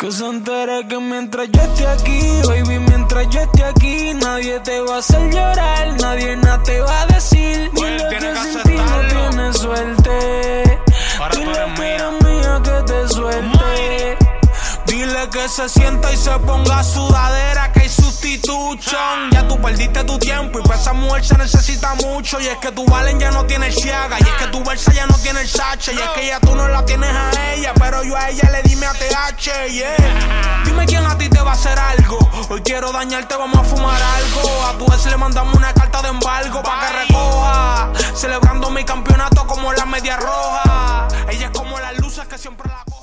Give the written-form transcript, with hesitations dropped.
Cosa entera que mientras yo esté aquí, baby, mientras yo esté aquí, nadie te va a hacer llorar, nadie nada te va a decir. Dile que sin ti no tienes suerte. Dile que eres mía, que te suelte. Dile que se sienta y se ponga sudadera, que hay sustitución. Ya tú perdiste tu tiempo y para esa mujer se necesita mucho. Y es que tu Valen ya no tiene el Ciaga, y es que tu Versa ya no tiene el Sache, y es que ya tú no la tienes a ella, pero yo a ella le di mi ATH, yeah. Dime quién a ti te va a hacer algo. Hoy quiero dañarte, vamos a fumar algo. A tu ex le mandamos una carta de embargo pa' que recoja, celebrando mi campeonato como la media roja. Ella es como las luces que siempre la